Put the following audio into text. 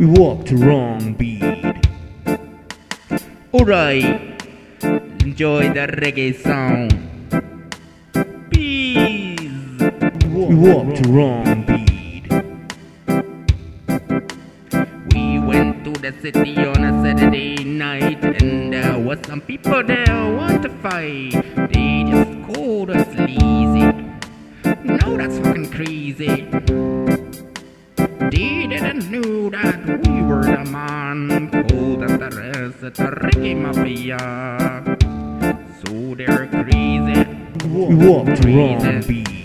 We walked the wrong beat. Alright, enjoy the reggae sound. Peace. We walked the wrong beat. We went to the city on a Saturday night, and there was some people there want to fight. They just called us lazy. No, that's fucking crazy. They didn't know that we were the man called us the rest of the reggae mafia. So they're crazy. We walked the wrong beat.